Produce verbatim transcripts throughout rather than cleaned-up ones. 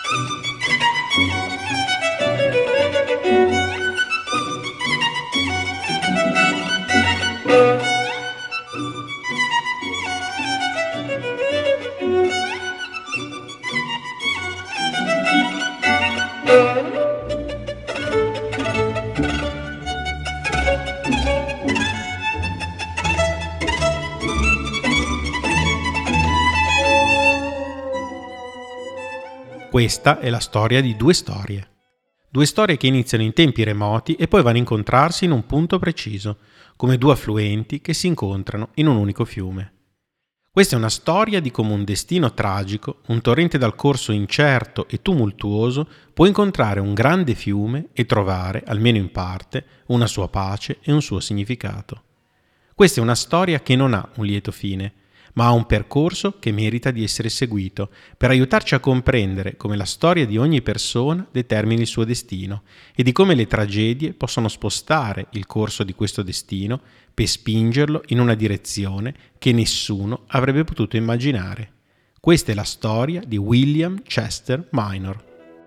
Questa è la storia di due storie. Due storie che iniziano in tempi remoti e poi vanno a incontrarsi in un punto preciso, come due affluenti che si incontrano in un unico fiume. Questa è una storia di come un destino tragico, un torrente dal corso incerto e tumultuoso, può incontrare un grande fiume e trovare, almeno in parte, una sua pace e un suo significato. Questa è una storia che non ha un lieto fine, ma ha un percorso che merita di essere seguito per aiutarci a comprendere come la storia di ogni persona determini il suo destino e di come le tragedie possono spostare il corso di questo destino per spingerlo in una direzione che nessuno avrebbe potuto immaginare. Questa è la storia di William Chester Minor.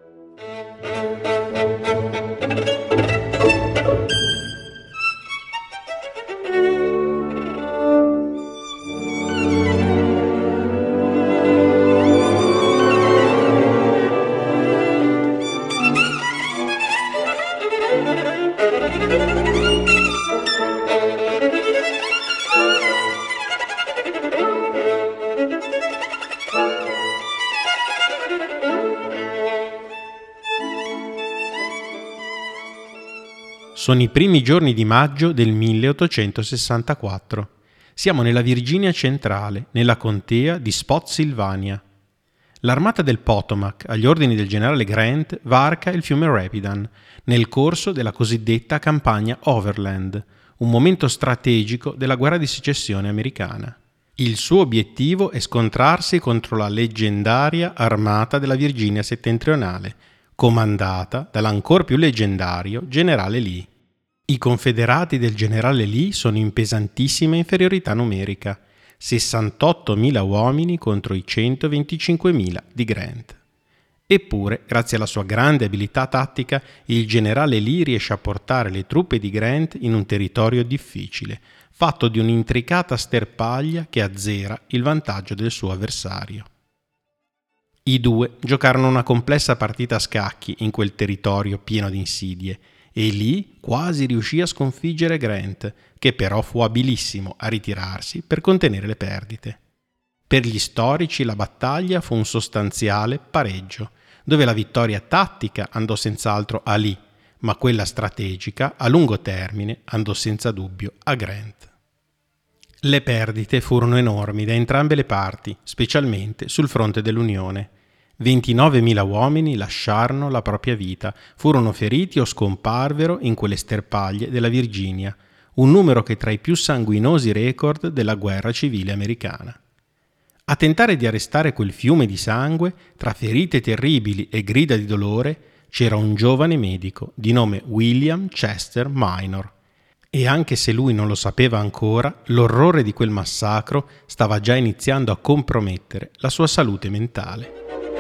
Sono i primi giorni di maggio del milleottocentosessantaquattro. Siamo nella Virginia centrale, nella contea di Spotsylvania. L'armata del Potomac, agli ordini del generale Grant, varca il fiume Rapidan nel corso della cosiddetta campagna Overland, un momento strategico della guerra di secessione americana. Il suo obiettivo è scontrarsi contro la leggendaria armata della Virginia settentrionale, comandata dall'ancor più leggendario generale Lee. I confederati del generale Lee sono in pesantissima inferiorità numerica, sessantottomila uomini contro i centoventicinquemila di Grant. Eppure, grazie alla sua grande abilità tattica, il generale Lee riesce a portare le truppe di Grant in un territorio difficile, fatto di un'intricata sterpaglia che azzera il vantaggio del suo avversario. I due giocarono una complessa partita a scacchi in quel territorio pieno di insidie e Lee quasi riuscì a sconfiggere Grant, che però fu abilissimo a ritirarsi per contenere le perdite. Per gli storici la battaglia fu un sostanziale pareggio, dove la vittoria tattica andò senz'altro a Lee, ma quella strategica a lungo termine andò senza dubbio a Grant. Le perdite furono enormi da entrambe le parti, specialmente sul fronte dell'Unione. ventinovemila uomini lasciarono la propria vita, furono feriti o scomparvero in quelle sterpaglie della Virginia, un numero che è tra i più sanguinosi record della guerra civile americana. A tentare di arrestare quel fiume di sangue, tra ferite terribili e grida di dolore, c'era un giovane medico di nome William Chester Minor. E anche se lui non lo sapeva ancora, l'orrore di quel massacro stava già iniziando a compromettere la sua salute mentale.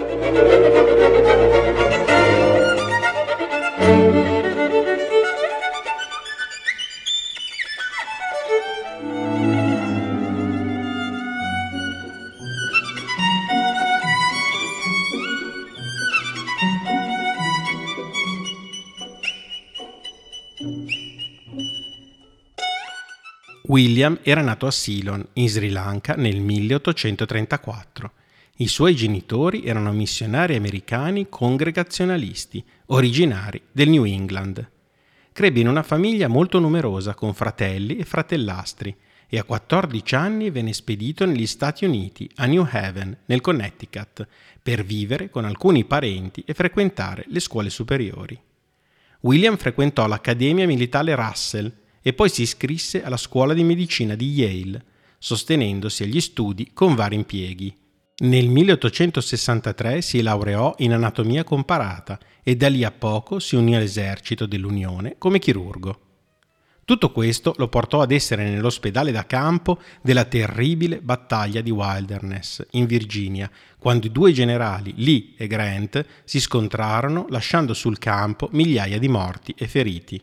William era nato a Ceylon, in Sri Lanka, nel milleottocentotrentaquattro. I suoi genitori erano missionari americani congregazionalisti, originari del New England. Crebbe in una famiglia molto numerosa, con fratelli e fratellastri, e a quattordici anni venne spedito negli Stati Uniti, a New Haven, nel Connecticut, per vivere con alcuni parenti e frequentare le scuole superiori. William frequentò l'Accademia Militare Russell e poi si iscrisse alla scuola di medicina di Yale, sostenendosi agli studi con vari impieghi. Nel milleottocentosessantatré si laureò in anatomia comparata e da lì a poco si unì all'esercito dell'Unione come chirurgo. Tutto questo lo portò ad essere nell'ospedale da campo della terribile battaglia di Wilderness, in Virginia, quando i due generali Lee e Grant si scontrarono lasciando sul campo migliaia di morti e feriti.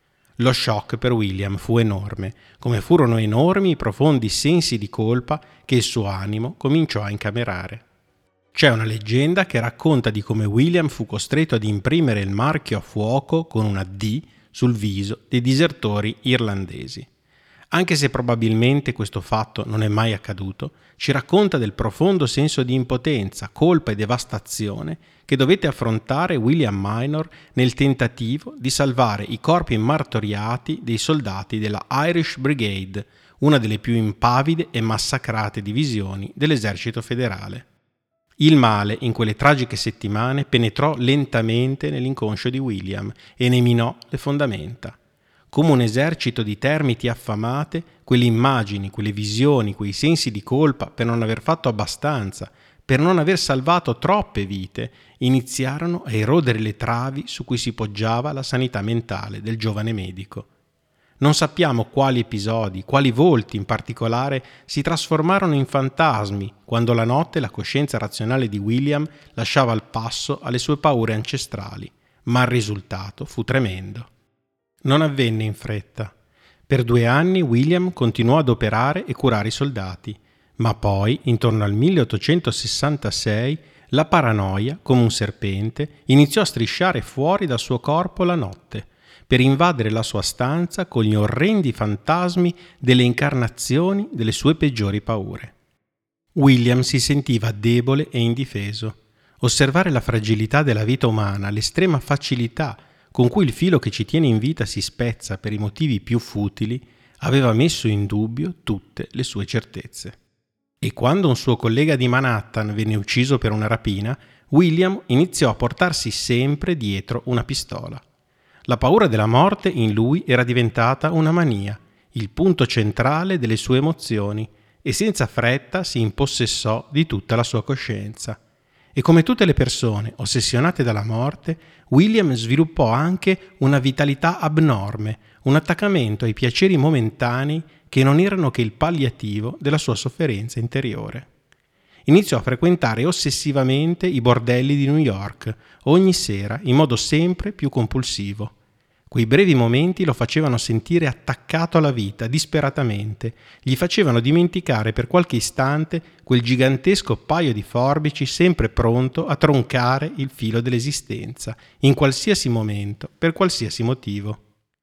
Lo shock per William fu enorme, come furono enormi i profondi sensi di colpa che il suo animo cominciò a incamerare. C'è una leggenda che racconta di come William fu costretto ad imprimere il marchio a fuoco con una D sul viso dei disertori irlandesi. Anche se probabilmente questo fatto non è mai accaduto, ci racconta del profondo senso di impotenza, colpa e devastazione che dovette affrontare William Minor nel tentativo di salvare i corpi martoriati dei soldati della Irish Brigade, una delle più impavide e massacrate divisioni dell'esercito federale. Il male in quelle tragiche settimane penetrò lentamente nell'inconscio di William e ne minò le fondamenta. Come un esercito di termiti affamate, quelle immagini, quelle visioni, quei sensi di colpa per non aver fatto abbastanza, per non aver salvato troppe vite, iniziarono a erodere le travi su cui si poggiava la sanità mentale del giovane medico. Non sappiamo quali episodi, quali volti in particolare si trasformarono in fantasmi quando la notte la coscienza razionale di William lasciava il passo alle sue paure ancestrali, ma il risultato fu tremendo. Non avvenne in fretta. Per due anni William continuò ad operare e curare i soldati, ma poi, intorno al milleottocentosessantasei, la paranoia, come un serpente, iniziò a strisciare fuori dal suo corpo la notte, per invadere la sua stanza con gli orrendi fantasmi delle incarnazioni delle sue peggiori paure. William si sentiva debole e indifeso. Osservare la fragilità della vita umana, l'estrema facilità con cui il filo che ci tiene in vita si spezza per i motivi più futili, aveva messo in dubbio tutte le sue certezze. E quando un suo collega di Manhattan venne ucciso per una rapina, William iniziò a portarsi sempre dietro una pistola. La paura della morte in lui era diventata una mania, il punto centrale delle sue emozioni, e senza fretta si impossessò di tutta la sua coscienza. E come tutte le persone ossessionate dalla morte, William sviluppò anche una vitalità abnorme, un attaccamento ai piaceri momentanei che non erano che il palliativo della sua sofferenza interiore. Iniziò a frequentare ossessivamente i bordelli di New York, ogni sera, in modo sempre più compulsivo. Quei brevi momenti lo facevano sentire attaccato alla vita, disperatamente, gli facevano dimenticare per qualche istante quel gigantesco paio di forbici sempre pronto a troncare il filo dell'esistenza, in qualsiasi momento, per qualsiasi motivo.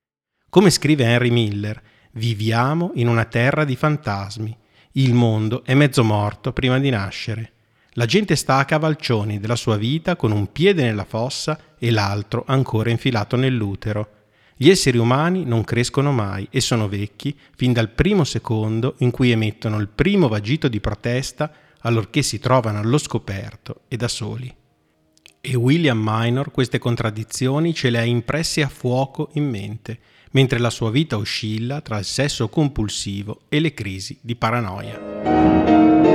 Come scrive Henry Miller, viviamo in una terra di fantasmi. Il mondo è mezzo morto prima di nascere. La gente sta a cavalcioni della sua vita con un piede nella fossa e l'altro ancora infilato nell'utero. Gli esseri umani non crescono mai e sono vecchi fin dal primo secondo in cui emettono il primo vagito di protesta allorché si trovano allo scoperto e da soli. E William Minor queste contraddizioni ce le ha impresse a fuoco in mente, mentre la sua vita oscilla tra il sesso compulsivo e le crisi di paranoia.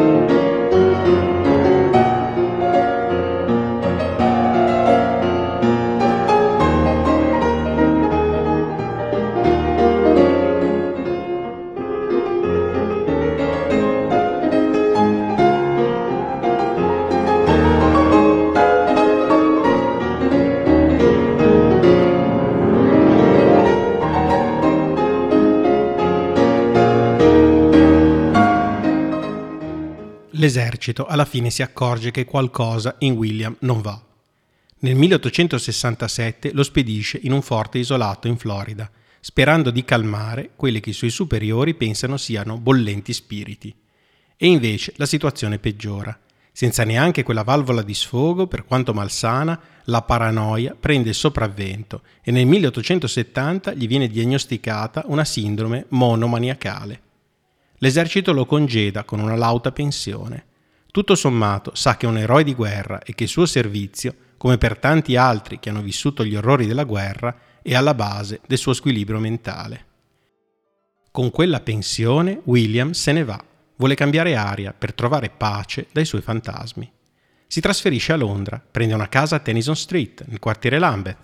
L'esercito alla fine si accorge che qualcosa in William non va. Nel milleottocentosessantasette lo spedisce in un forte isolato in Florida, sperando di calmare quelli che i suoi superiori pensano siano bollenti spiriti. E invece la situazione peggiora. Senza neanche quella valvola di sfogo, per quanto malsana, la paranoia prende il sopravvento e nel milleottocentosettanta gli viene diagnosticata una sindrome monomaniacale. L'esercito lo congeda con una lauta pensione. Tutto sommato sa che è un eroe di guerra e che il suo servizio, come per tanti altri che hanno vissuto gli orrori della guerra, è alla base del suo squilibrio mentale. Con quella pensione William se ne va, vuole cambiare aria per trovare pace dai suoi fantasmi. Si trasferisce a Londra, prende una casa a Tennyson Street, nel quartiere Lambeth,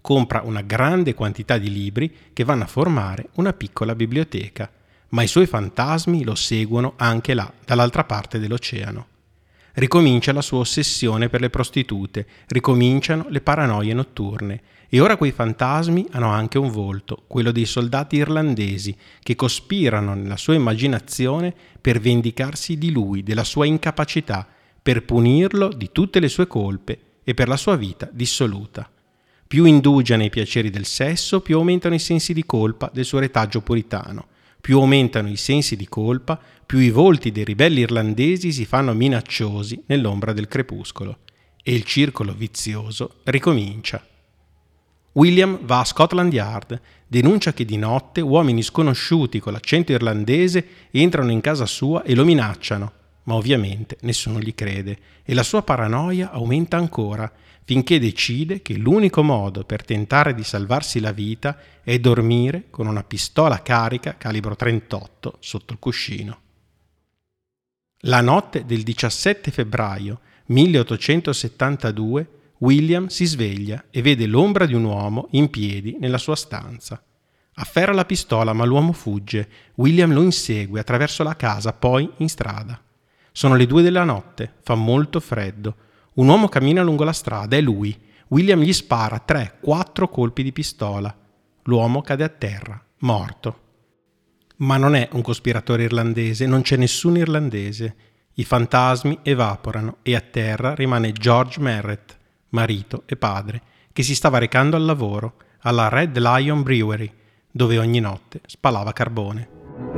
compra una grande quantità di libri che vanno a formare una piccola biblioteca, ma i suoi fantasmi lo seguono anche là, dall'altra parte dell'oceano. Ricomincia la sua ossessione per le prostitute, ricominciano le paranoie notturne e ora quei fantasmi hanno anche un volto, quello dei soldati irlandesi che cospirano nella sua immaginazione per vendicarsi di lui, della sua incapacità, per punirlo di tutte le sue colpe e per la sua vita dissoluta. Più indugia nei piaceri del sesso, più aumentano i sensi di colpa del suo retaggio puritano. Più aumentano i sensi di colpa, più i volti dei ribelli irlandesi si fanno minacciosi nell'ombra del crepuscolo. E il circolo vizioso ricomincia. William va a Scotland Yard, denuncia che di notte uomini sconosciuti con l'accento irlandese entrano in casa sua e lo minacciano, ma ovviamente nessuno gli crede e la sua paranoia aumenta ancora, finché decide che l'unico modo per tentare di salvarsi la vita è dormire con una pistola carica calibro trentotto sotto il cuscino. La notte del diciassette febbraio milleottocentosettantadue William si sveglia e vede l'ombra di un uomo in piedi nella sua stanza. Afferra la pistola ma l'uomo fugge. William lo insegue attraverso la casa, poi in strada. Sono le due della notte, fa molto freddo. Un uomo cammina lungo la strada, è lui. William gli spara tre, quattro colpi di pistola. L'uomo cade a terra, morto. Ma non è un cospiratore irlandese, non c'è nessun irlandese. I fantasmi evaporano e a terra rimane George Merrett, marito e padre, che si stava recando al lavoro alla Red Lion Brewery, dove ogni notte spalava carbone.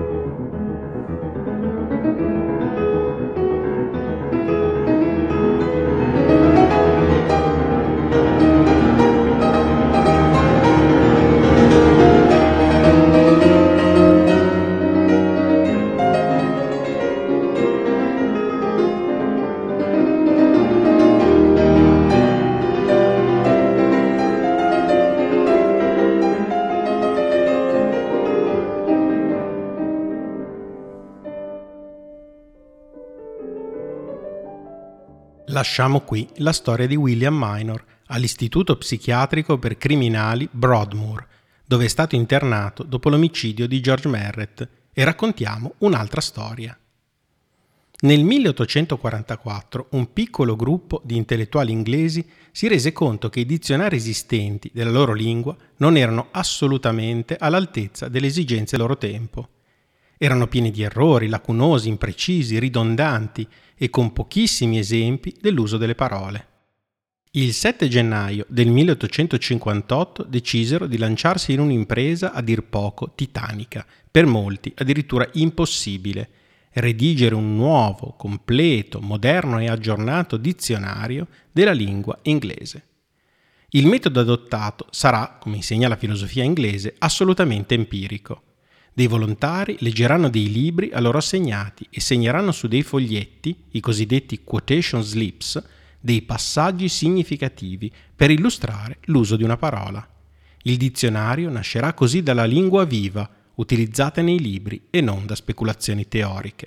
Lasciamo qui la storia di William Minor all'Istituto Psichiatrico per Criminali Broadmoor, dove è stato internato dopo l'omicidio di George Merrett, e raccontiamo un'altra storia. Nel milleottocentoquarantaquattro un piccolo gruppo di intellettuali inglesi si rese conto che i dizionari esistenti della loro lingua non erano assolutamente all'altezza delle esigenze del loro tempo. Erano pieni di errori, lacunosi, imprecisi, ridondanti e con pochissimi esempi dell'uso delle parole. Il sette gennaio del milleottocentocinquantotto decisero di lanciarsi in un'impresa a dir poco titanica, per molti addirittura impossibile, redigere un nuovo, completo, moderno e aggiornato dizionario della lingua inglese. Il metodo adottato sarà, come insegna la filosofia inglese, assolutamente empirico. Dei volontari leggeranno dei libri a loro assegnati e segneranno su dei foglietti, i cosiddetti quotation slips, dei passaggi significativi per illustrare l'uso di una parola. Il dizionario nascerà così dalla lingua viva, utilizzata nei libri e non da speculazioni teoriche.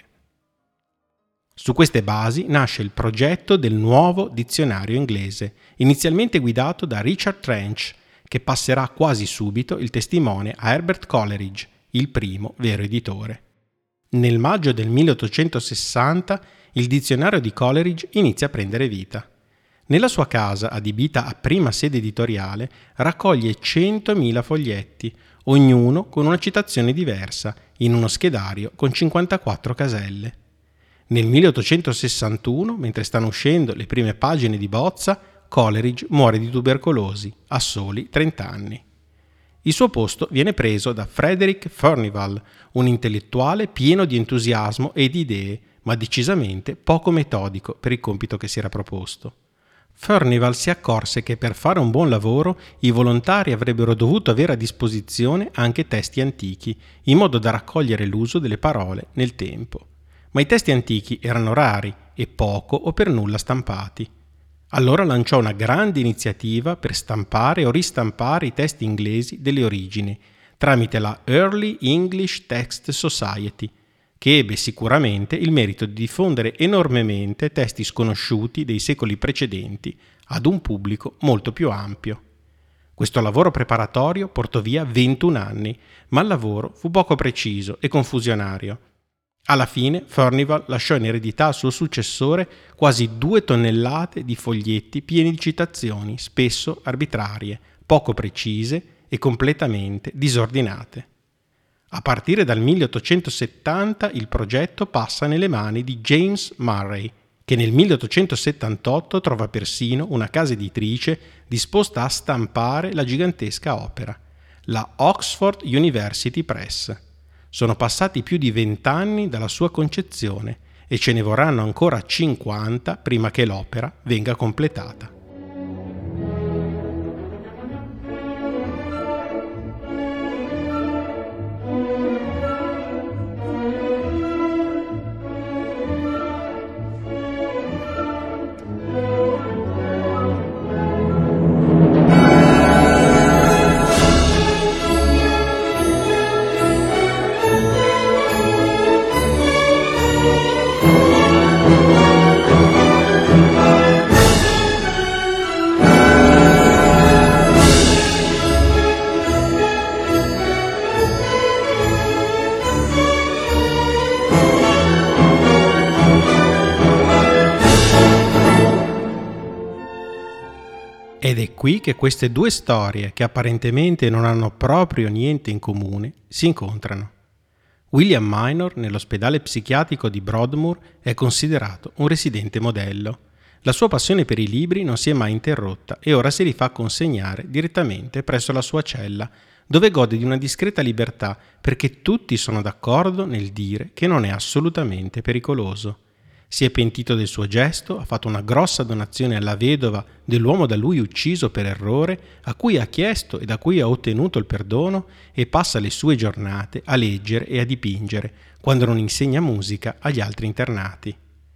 Su queste basi nasce il progetto del nuovo dizionario inglese, inizialmente guidato da Richard Trench, che passerà quasi subito il testimone a Herbert Coleridge, il primo vero editore. Nel maggio del milleottocentosessanta il dizionario di Coleridge inizia a prendere vita. Nella sua casa, adibita a prima sede editoriale, raccoglie centomila foglietti, ognuno con una citazione diversa, in uno schedario con cinquantaquattro caselle. Nel milleottocentosessantuno, mentre stanno uscendo le prime pagine di bozza, Coleridge muore di tubercolosi a soli trenta anni. Il suo posto viene preso da Frederick Furnivall, un intellettuale pieno di entusiasmo e di idee, ma decisamente poco metodico per il compito che si era proposto. Furnivall si accorse che per fare un buon lavoro i volontari avrebbero dovuto avere a disposizione anche testi antichi, in modo da raccogliere l'uso delle parole nel tempo. Ma i testi antichi erano rari e poco o per nulla stampati. Allora lanciò una grande iniziativa per stampare o ristampare i testi inglesi delle origini, tramite la Early English Text Society, che ebbe sicuramente il merito di diffondere enormemente testi sconosciuti dei secoli precedenti ad un pubblico molto più ampio. Questo lavoro preparatorio portò via ventuno anni, ma il lavoro fu poco preciso e confusionario. Alla fine Furnival lasciò in eredità al suo successore quasi due tonnellate di foglietti pieni di citazioni, spesso arbitrarie, poco precise e completamente disordinate. A partire dal milleottocentosettanta il progetto passa nelle mani di James Murray, che nel milleottocentosettantotto trova persino una casa editrice disposta a stampare la gigantesca opera, la Oxford University Press. Sono passati più di vent'anni dalla sua concezione e ce ne vorranno ancora cinquanta prima che l'opera venga completata. Ed è qui che queste due storie, che apparentemente non hanno proprio niente in comune, si incontrano. William Minor, nell'ospedale psichiatrico di Broadmoor, è considerato un residente modello. La sua passione per i libri non si è mai interrotta e ora si rifà consegnare direttamente presso la sua cella, dove gode di una discreta libertà perché tutti sono d'accordo nel dire che non è assolutamente pericoloso. Si è pentito del suo gesto, ha fatto una grossa donazione alla vedova dell'uomo da lui ucciso per errore, a cui ha chiesto e da cui ha ottenuto il perdono, e passa le sue giornate a leggere e a dipingere, quando non insegna musica agli altri internati.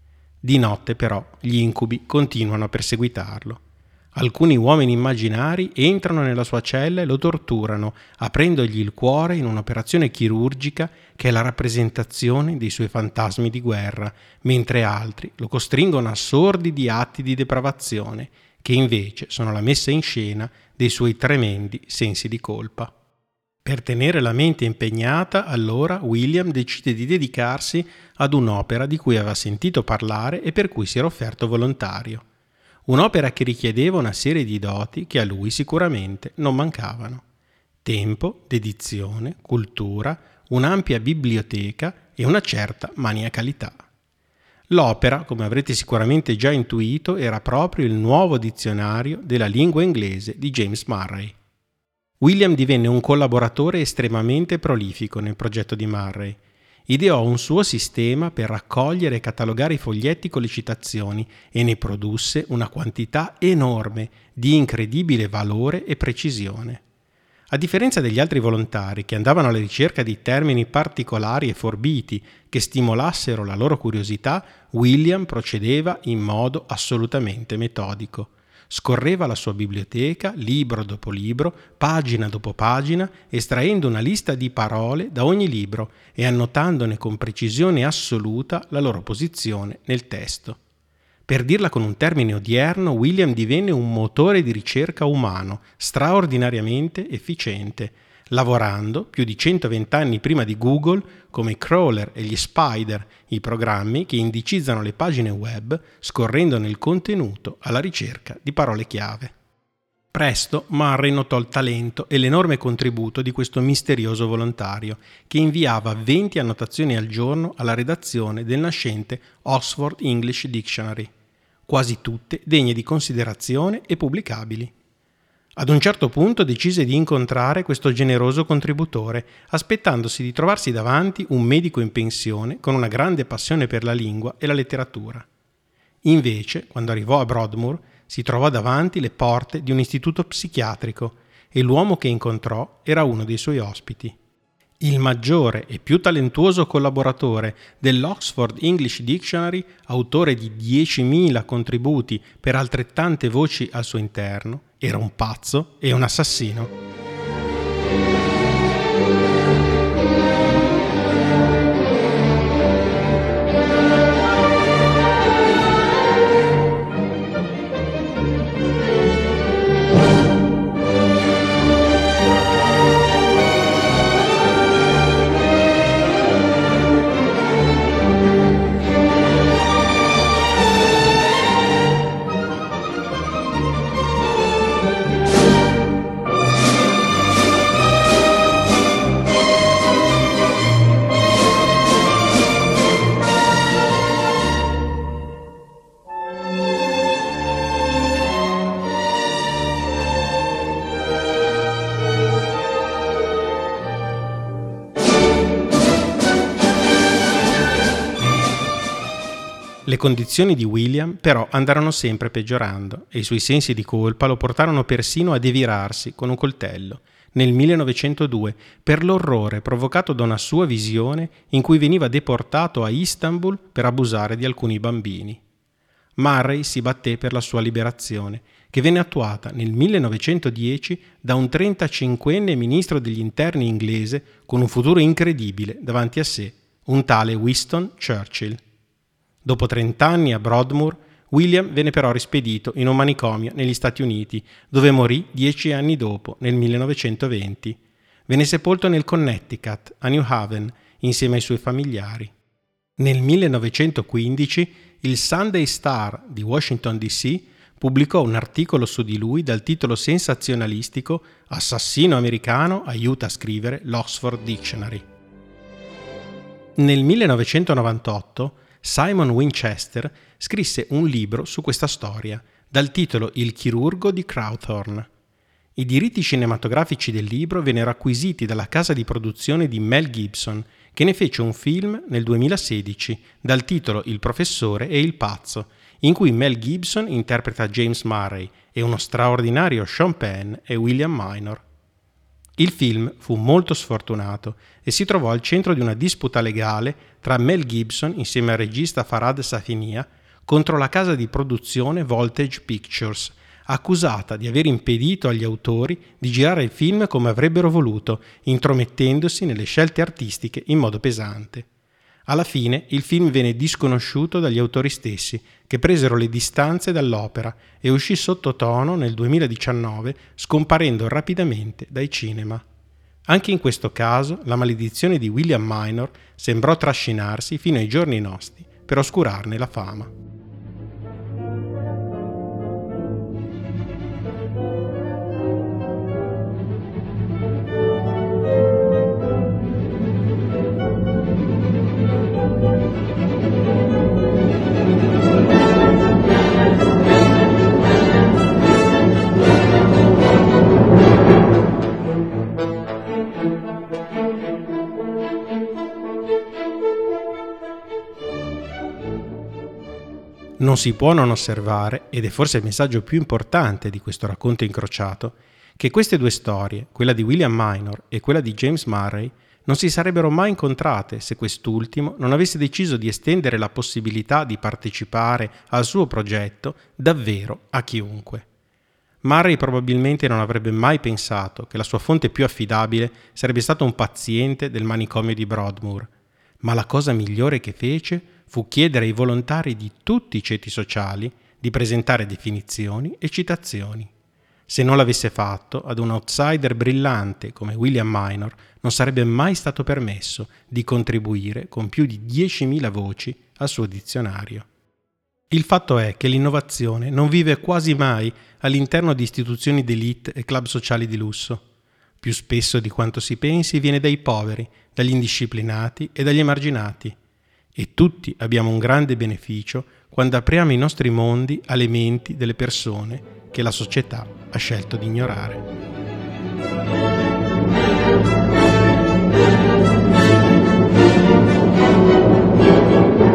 Di notte però gli incubi continuano a perseguitarlo. Alcuni uomini immaginari entrano nella sua cella e lo torturano, aprendogli il cuore in un'operazione chirurgica che è la rappresentazione dei suoi fantasmi di guerra, mentre altri lo costringono a sordidi atti di depravazione, che invece sono la messa in scena dei suoi tremendi sensi di colpa. Per tenere la mente impegnata, allora William decide di dedicarsi ad un'opera di cui aveva sentito parlare e per cui si era offerto volontario. Un'opera che richiedeva una serie di doti che a lui sicuramente non mancavano: tempo, dedizione, cultura, un'ampia biblioteca e una certa maniacalità. L'opera, come avrete sicuramente già intuito, era proprio il nuovo dizionario della lingua inglese di James Murray. William divenne un collaboratore estremamente prolifico nel progetto di Murray. Ideò un suo sistema per raccogliere e catalogare i foglietti con le citazioni e ne produsse una quantità enorme di incredibile valore e precisione. A differenza degli altri volontari che andavano alla ricerca di termini particolari e forbiti che stimolassero la loro curiosità, William procedeva in modo assolutamente metodico. Scorreva la sua biblioteca, libro dopo libro, pagina dopo pagina, estraendo una lista di parole da ogni libro e annotandone con precisione assoluta la loro posizione nel testo. Per dirla con un termine odierno, William divenne un motore di ricerca umano, straordinariamente efficiente, lavorando più di centoventi anni prima di Google come crawler e gli spider, i programmi che indicizzano le pagine web scorrendone il contenuto alla ricerca di parole chiave. Presto Murray notò il talento e l'enorme contributo di questo misterioso volontario, che inviava venti annotazioni al giorno alla redazione del nascente Oxford English Dictionary, quasi tutte degne di considerazione e pubblicabili. Ad un certo punto decise di incontrare questo generoso contributore, aspettandosi di trovarsi davanti un medico in pensione con una grande passione per la lingua e la letteratura. Invece, quando arrivò a Broadmoor, si trovò davanti le porte di un istituto psichiatrico e l'uomo che incontrò era uno dei suoi ospiti. Il maggiore e più talentuoso collaboratore dell'Oxford English Dictionary, autore di diecimila contributi per altrettante voci al suo interno, era un pazzo e un assassino. Le condizioni di William però andarono sempre peggiorando e i suoi sensi di colpa lo portarono persino a devirarsi con un coltello nel millenovecentodue per l'orrore provocato da una sua visione in cui veniva deportato a Istanbul per abusare di alcuni bambini. Murray si batté per la sua liberazione, che venne attuata nel millenovecentodieci da un trentacinquenne ministro degli interni inglese con un futuro incredibile davanti a sé, un tale Winston Churchill. Dopo trent'anni a Broadmoor, William venne però rispedito in un manicomio negli Stati Uniti, dove morì dieci anni dopo, nel millenovecentoventi. Venne sepolto nel Connecticut, a New Haven, insieme ai suoi familiari. Nel millenovecentoquindici il Sunday Star di Washington D C pubblicò un articolo su di lui dal titolo sensazionalistico «Assassino americano aiuta a scrivere l'Oxford Dictionary». Nel millenovecentonovantotto Simon Winchester scrisse un libro su questa storia, dal titolo Il chirurgo di Crowthorne. I diritti cinematografici del libro vennero acquisiti dalla casa di produzione di Mel Gibson, che ne fece un film nel duemilasedici, dal titolo Il professore e il pazzo, in cui Mel Gibson interpreta James Murray e uno straordinario Sean Penn e William Minor. Il film fu molto sfortunato e si trovò al centro di una disputa legale tra Mel Gibson insieme al regista Farhad Safinia contro la casa di produzione Voltage Pictures, accusata di aver impedito agli autori di girare il film come avrebbero voluto, intromettendosi nelle scelte artistiche in modo pesante. Alla fine il film venne disconosciuto dagli autori stessi, che presero le distanze dall'opera e uscì sottotono nel duemiladiciannove, scomparendo rapidamente dai cinema. Anche in questo caso la maledizione di William Minor sembrò trascinarsi fino ai giorni nostri per oscurarne la fama. Non si può non osservare, ed è forse il messaggio più importante di questo racconto incrociato, che queste due storie, quella di William Minor e quella di James Murray, non si sarebbero mai incontrate se quest'ultimo non avesse deciso di estendere la possibilità di partecipare al suo progetto davvero a chiunque. Murray probabilmente non avrebbe mai pensato che la sua fonte più affidabile sarebbe stato un paziente del manicomio di Broadmoor, ma la cosa migliore che fece fu chiedere ai volontari di tutti i ceti sociali di presentare definizioni e citazioni. Se non l'avesse fatto, ad un outsider brillante come William Minor non sarebbe mai stato permesso di contribuire con più di diecimila voci al suo dizionario. Il fatto è che l'innovazione non vive quasi mai all'interno di istituzioni d'élite e club sociali di lusso. Più spesso di quanto si pensi viene dai poveri, dagli indisciplinati e dagli emarginati. E tutti abbiamo un grande beneficio quando apriamo i nostri mondi alle menti delle persone che la società ha scelto di ignorare.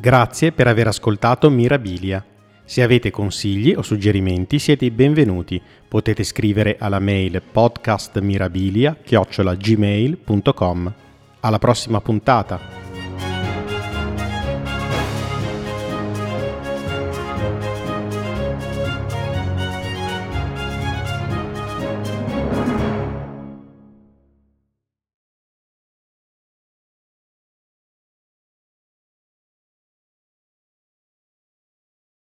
Grazie per aver ascoltato Mirabilia. Se avete consigli o suggerimenti siete i benvenuti. Potete scrivere alla mail podcastmirabilia chiocciola gmail punto com. Alla prossima puntata!